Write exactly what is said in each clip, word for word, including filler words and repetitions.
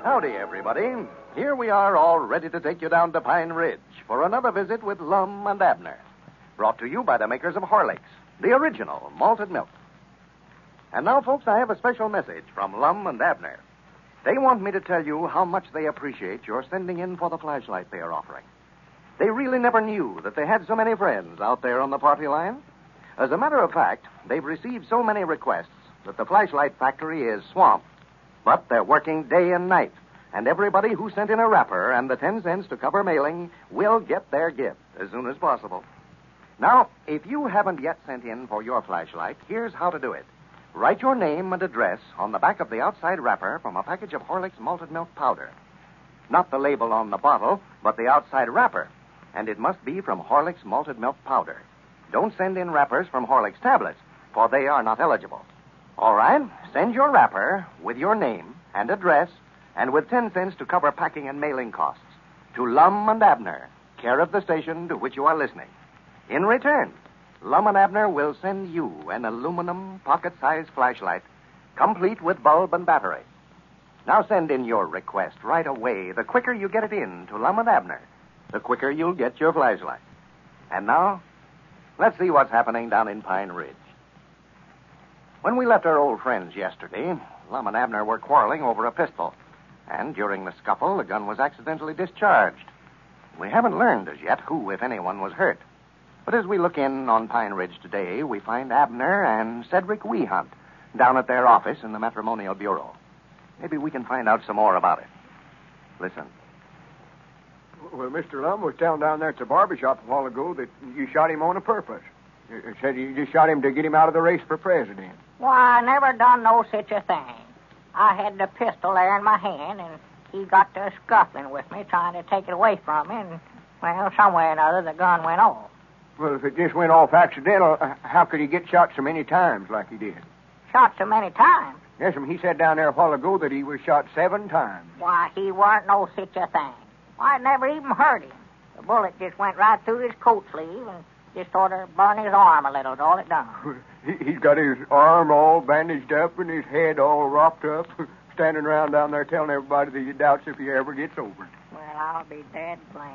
Howdy, everybody. Here we are, all ready to take you down to Pine Ridge for another visit with Lum and Abner. Brought to you by the makers of Horlicks, the original malted milk. And now, folks, I have a special message from Lum and Abner. They want me to tell you how much they appreciate your sending in for the flashlight they are offering. They really never knew that they had so many friends out there on the party line. As a matter of fact, they've received so many requests that the flashlight factory is swamped. But they're working day and night, and everybody who sent in a wrapper and the ten cents to cover mailing will get their gift as soon as possible. Now, if you haven't yet sent in for your flashlight, here's how to do it. Write your name and address on the back of the outside wrapper from a package of Horlicks malted milk powder. Not the label on the bottle, but the outside wrapper. And it must be from Horlicks malted milk powder. Don't send in wrappers from Horlicks tablets, for they are not eligible. All right, send your wrapper with your name and address and with ten cents to cover packing and mailing costs to Lum and Abner, care of the station to which you are listening. In return, Lum and Abner will send you an aluminum pocket-sized flashlight, complete with bulb and battery. Now send in your request right away. The quicker you get it in to Lum and Abner, the quicker you'll get your flashlight. And now, let's see what's happening down in Pine Ridge. When we left our old friends yesterday, Lum and Abner were quarreling over a pistol. And during the scuffle, the gun was accidentally discharged. We haven't learned as yet who, if anyone, was hurt. But as we look in on Pine Ridge today, we find Abner and Cedric Weehunt down at their office in the Matrimonial Bureau. Maybe we can find out some more about it. Listen. Well, Mister Lum was telling down there at the barber shop a while ago that you shot him on a purpose. You said you just shot him to get him out of the race for president. Why, I never done no such a thing. I had the pistol there in my hand, and he got to scuffling with me, trying to take it away from me, and, well, some way or another, the gun went off. Well, if it just went off accidental, how could he get shot so many times like he did? Shot so many times? Yes, he said down there a while ago that he was shot seven times. Why, he weren't no such a thing. I never even hurt him. The bullet just went right through his coat sleeve and just sort of burned his arm a little, all it done. He's got his arm all bandaged up and his head all wrapped up, standing around down there telling everybody that he doubts if he ever gets over it. Well, I'll be dead blamed.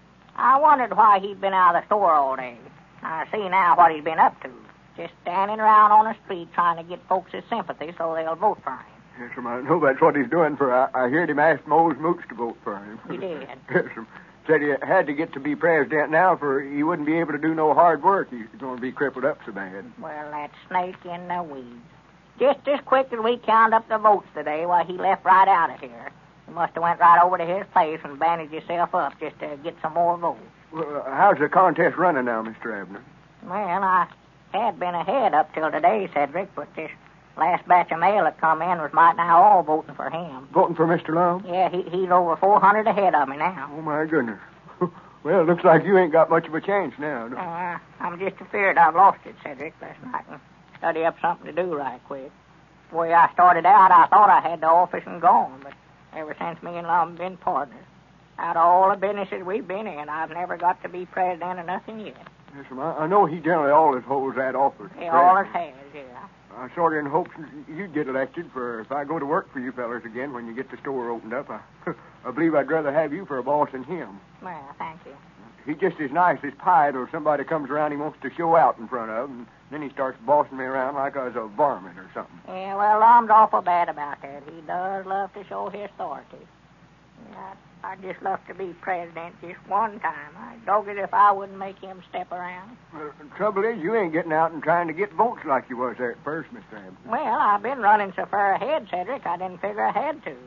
I wondered why he'd been out of the store all day. I see now what he's been up to. Just standing around on the street trying to get folks' sympathy so they'll vote for him. Yes, sir, I know that's what he's doing, for I, I heard him ask Mose Moots to vote for him. He did? Yes, sir. Said he had to get to be president now, for he wouldn't be able to do no hard work. He's going to be crippled up so bad. Well, that snake in the weeds. Just as quick as we count up the votes today, why, he left right out of here. He must have went right over to his place and bandaged himself up just to get some more votes. Well, how's the contest running now, Mister Abner? Well, I had been ahead up till today, Cedric, but this last batch of mail that come in was right now all voting for him. Voting for Mister Lum? Yeah, he, he's over four hundred ahead of me now. Oh, my goodness. Well, it looks like you ain't got much of a chance now. No? Uh, I'm just afraid I've lost it, Cedric. Last night and study up something to do right quick. The way I started out, I thought I had the office and gone, but ever since me and Lum been partners, out of all the businesses we've been in, I've never got to be president of nothing yet. Yes, sir. I know he generally always holds that office. He always has, yeah. I sort of in hopes you'd get elected, for if I go to work for you fellers again when you get the store opened up, I, I believe I'd rather have you for a boss than him. Well, thank you. He's just as nice as pie till somebody comes around he wants to show out in front of, and then he starts bossing me around like I was a varmint or something. Yeah, well, Lum's awful bad about that. He does love to show his authority. Yeah, I'd just love to be president just one time. I dog it if I wouldn't make him step around. Well, the trouble is, you ain't getting out and trying to get votes like you was there at first, Mister Hampton. Well, I've been running so far ahead, Cedric, I didn't figure I had to.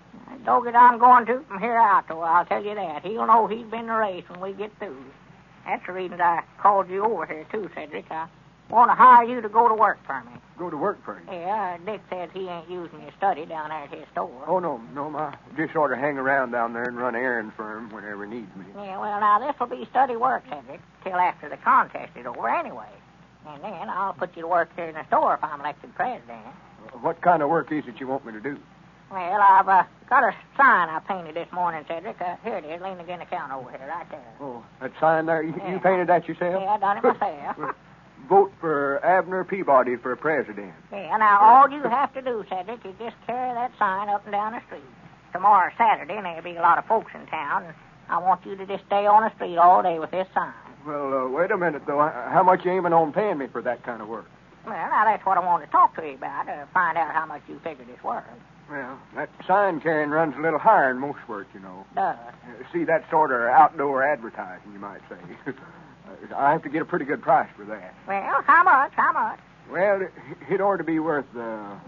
Dog it, I'm going to from here out, though, I'll tell you that. He'll know he's been in the race when we get through. That's the reason I called you over here, too, Cedric. I want to hire you to go to work for me. Go to work for him? Yeah, Dick said he ain't using your study down there at his store. Oh, no, no, my. Just sort of hang around down there and run errands for him whenever he needs me. Yeah, well, now, this'll be study work, Cedric, till after the contest is over anyway. And then I'll put you to work here in the store if I'm elected president. What kind of work is it you want me to do? Well, I've uh, got a sign I painted this morning, Cedric. Uh, here it is, leaning against the counter over here, right there. Oh, that sign there? You, yeah. you painted that yourself? Yeah, I done it myself. Well, vote for Abner Peabody for president. Yeah, now all you have to do, Cedric, is just carry that sign up and down the street. tomorrow's Saturday, and there'll be a lot of folks in town, and I want you to just stay on the street all day with this sign. Well, uh, wait a minute, though. How much you aiming on paying me for that kind of work? Well, now, that's what I wanted to talk to you about, to find out how much you figured it's worth. Well, that sign carrying runs a little higher than most work, you know. Does? Uh, see, that's sort of outdoor advertising, you might say. uh, I have to get a pretty good price for that. Well, how much? How much? Well, it, it ought to be worth, uh,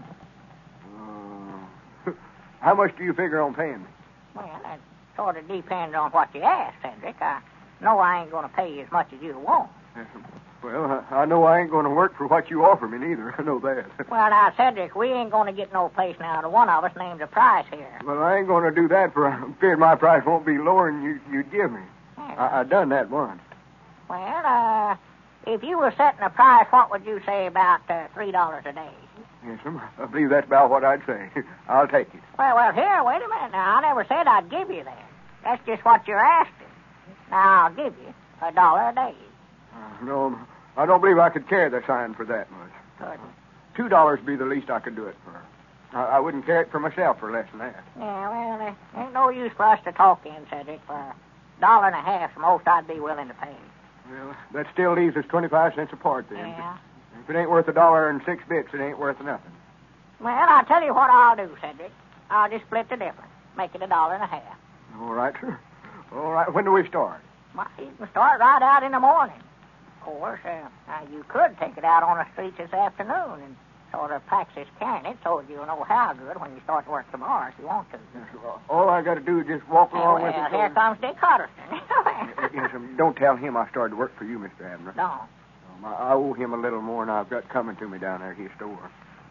uh, how much do you figure on paying me? Well, that sort of depends on what you ask, Cedric. I know I ain't going to pay you as much as you want. Well, I know I ain't going to work for what you offer me, neither. I know that. Well, now, Cedric, we ain't going to get no place now to one of us named a price here. Well, I ain't going to do that, for I'm afraid my price won't be lower than you, you'd give me. Yeah. I, I done that once. Well, uh, if you were setting a price, what would you say about uh, three dollars a day? Yes, sir. I believe that's about what I'd say. I'll take it. Well, well, here, wait a minute now. I never said I'd give you that. That's just what you're asking. Now, I'll give you a dollar a day. Uh, no, I don't believe I could carry the sign for that much. Good. Two dollars would be the least I could do it for. I, I wouldn't carry it for myself for less than that. Yeah, well, there ain't no use for us to talk in, Cedric. For a dollar and a half, the most I'd be willing to pay. Well, that still leaves us twenty-five cents apart then. Yeah. If it ain't worth a dollar and six bits, it ain't worth nothing. Well, I'll tell you what I'll do, Cedric. I'll just split the difference. Make it a dollar and a half. All right, sir. All right. When do we start? Well, you can start right out in the morning. Of course, uh, now you could take it out on the streets this afternoon and sort of practice carrying it so you'll know how good when you start to work tomorrow if you want to. Yes, well, all I got to do is just walk along well, with it. Here so... comes Dick Hutterson. Yes, um, don't tell him I started to work for you, Mister Abner. No. Um, I, I owe him a little more than I've got coming to me down there at his store.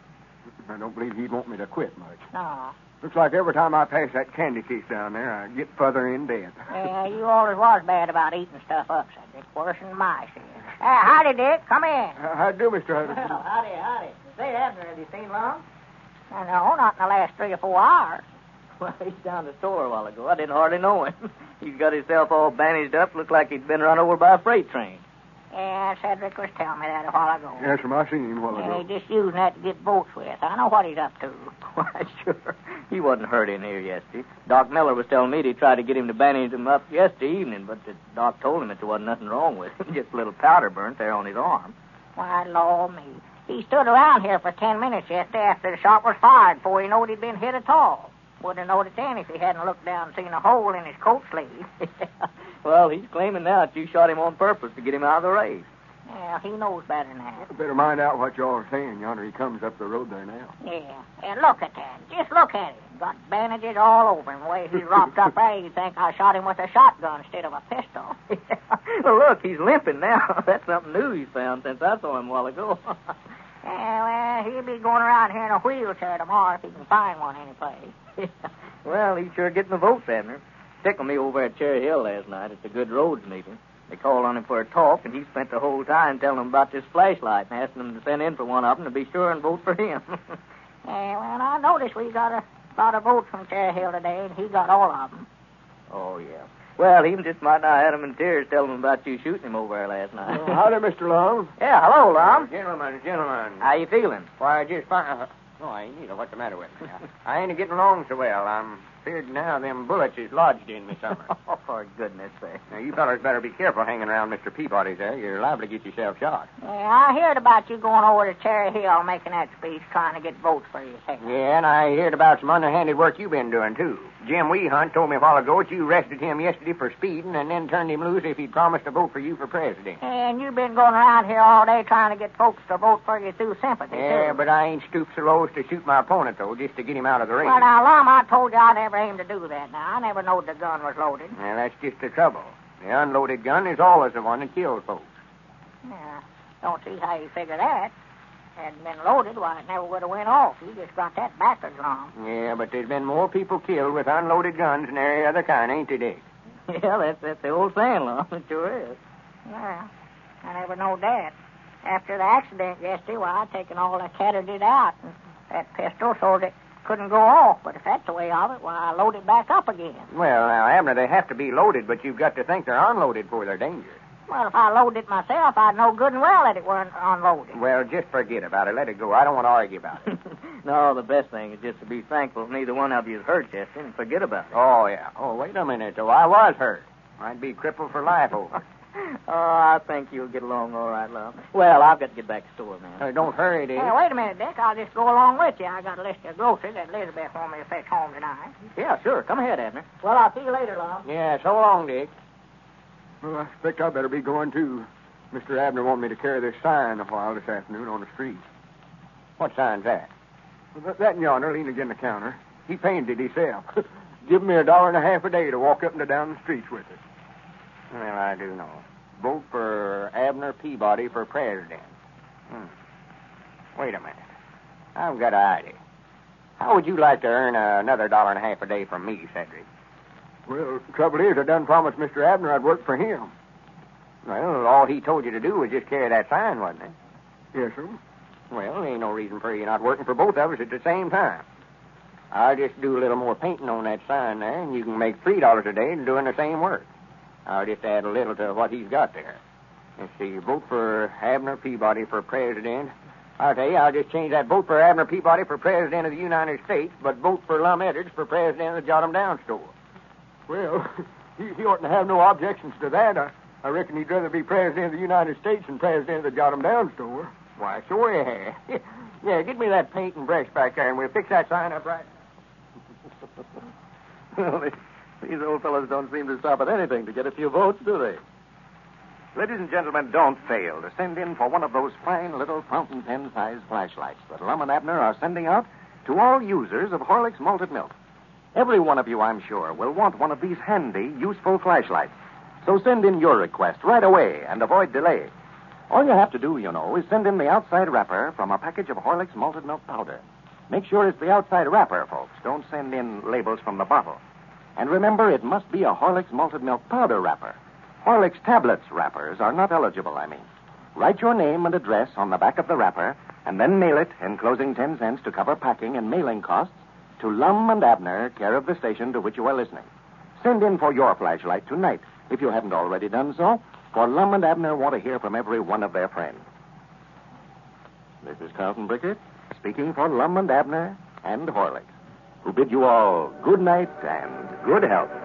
I don't believe he'd want me to quit much. No. Looks like every time I pass that candy case down there, I get further in debt. Yeah, you always was bad about eating stuff up, Cedric. Worse than mice is. Uh, howdy, Dick. Come in. Uh, how do you do, Mister Hutterson? Well, howdy, howdy. Say, Abner, have you seen Lum? Uh, no, not in the last three or four hours. Well, he's down the store a while ago. I didn't hardly know him. He's got himself all bandaged up. Looked like he'd been run over by a freight train. Yeah, Cedric was telling me that a while ago. Yes, sir, I seen him a while Yeah, ago. he's just using that to get votes with. I know what he's up to. Why, sure. He wasn't hurt in here yesterday. Doc Miller was telling me they tried to get him to bandage him up yesterday evening, but the doc told him that there wasn't nothing wrong with him. Just a little powder burnt there on his arm. Why, Lord me. He stood around here for ten minutes yesterday after the shot was fired before he knowed he'd been hit at all. Wouldn't have known it then if he hadn't looked down and seen a hole in his coat sleeve. Well, he's claiming now that you shot him on purpose to get him out of the race. Yeah, he knows better than that. I better mind out what y'all are saying yonder. He comes up the road there now. Yeah. And look at that. Just look at him. Got bandages all over him. The way he's wrapped up there, you'd think I shot him with a shotgun instead of a pistol. Well, look, he's limping now. That's something new he's found since I saw him a while ago. Yeah, well, he'll be going around here in a wheelchair tomorrow if he can find one anyplace. Well, he's sure getting the votes, Abner. Tickled me over at Cherry Hill last night at the Good Roads meeting. They called on him for a talk, and he spent the whole time telling them about this flashlight and asking them to send in for one of them to be sure and vote for him. Yeah, well, I noticed we got a lot of votes from Cherry Hill today, and he got all of them. Oh, yeah. Well, he just might not have had him in tears telling them about you shooting him over there last night. Oh, howdy, Mister Lum. Yeah, hello, Lum. Gentlemen, gentlemen. How you feeling? Why, just fine. Uh, oh, I ain't either. What's the matter with me? I ain't getting along so well. I'm feared now them bullets is lodged in me somewhere. Oh, for goodness sake. Now, you fellas better be careful hanging around Mister Peabody's there. You're liable to get yourself shot. Yeah, I heard about you going over to Cherry Hill making that speech trying to get votes for yourself. Yeah, and I heard about some underhanded work you've been doing, too. Jim Weehunt told me a while ago that you arrested him yesterday for speeding and then turned him loose if he'd promised to vote for you for president. And you've been going around here all day trying to get folks to vote for you through sympathy, Yeah, too. but I ain't stooped so low as to shoot my opponent, though, just to get him out of the race. Well, now, Lum, I told you I never aimed to do that. Now, I never knowed the gun was loaded. Well, that's just the trouble. The unloaded gun is always the one that kills folks. Yeah, don't see how you figure that. Hadn't been loaded, why, it never would have went off. You just got that backwards wrong. Yeah, but there's been more people killed with unloaded guns than any other kind, ain't there, Dick? Yeah, that's, that's the old saying, Lum. It sure is. Yeah, I never knowed that. After the accident yesterday, well, I'd taken all the cartridges out and that pistol so that it couldn't go off. But if that's the way of it, well, I load it back up again. Well, now, Abner, they have to be loaded, but you've got to think they're unloaded for their danger. Well, if I loaded it myself, I'd know good and well that it weren't unloaded. Well, just forget about it. Let it go. I don't want to argue about it. No, the best thing is just to be thankful neither one of you is hurt, Chester, and forget about it. Oh, yeah. Oh, wait a minute, though. I was hurt. I'd be crippled for life over it. Oh, I think you'll get along all right, love. Well, I've got to get back to the store, man. Uh, don't hurry, Dick. Hey, wait a minute, Dick. I'll just go along with you. I got a list of groceries that Elizabeth wanted me to fetch home tonight. Yeah, sure. Come ahead, Abner. Well, I'll see you later, love. Yeah, so long, Dick. Well, I expect I better be going, too. Mister Abner wanted me to carry this sign a while this afternoon on the street. What sign's that? Well, that, that yonder, leaning against the counter, he painted it himself. Give me a dollar and a half a day to walk up and down the streets with it. Well, I do know. Vote for Abner Peabody for president. Hmm. Wait a minute. I've got an idea. How would you like to earn uh, another dollar and a half a day from me, Cedric? Well, the trouble is, I done promised Mister Abner I'd work for him. Well, all he told you to do was just carry that sign, wasn't it? Yes, sir. Well, there ain't no reason for you not working for both of us at the same time. I'll just do a little more painting on that sign there, and you can make three dollars a day doing the same work. I'll just add a little to what he's got there. Let's see, vote for Abner Peabody for president. I'll tell you, I'll just change that vote for Abner Peabody for president of the United States, but vote for Lum Edwards for president of the Jot 'em Down store. Well, he, he oughtn't to have no objections to that. I, I reckon he'd rather be president of the United States than president of the Jot 'em Down store. Why, sure yeah. Yeah, get me that paint and brush back there, and we'll fix that sign up right. Well, these old fellows don't seem to stop at anything to get a few votes, do they? Ladies and gentlemen, don't fail to send in for one of those fine little fountain pen-sized flashlights that Lum and Abner are sending out to all users of Horlick's malted milk. Every one of you, I'm sure, will want one of these handy, useful flashlights. So send in your request right away and avoid delay. All you have to do, you know, is send in the outside wrapper from a package of Horlick's malted milk powder. Make sure it's the outside wrapper, folks. Don't send in labels from the bottle. And remember, it must be a Horlick's malted milk powder wrapper. Horlick's tablets wrappers are not eligible, I mean. Write your name and address on the back of the wrapper, and then mail it, enclosing ten cents to cover packing and mailing costs, to Lum and Abner, care of the station to which you are listening. Send in for your flashlight tonight, if you haven't already done so, for Lum and Abner want to hear from every one of their friends. This is Carlton Brickert, speaking for Lum and Abner and Horlick's, who bid you all good night and good health.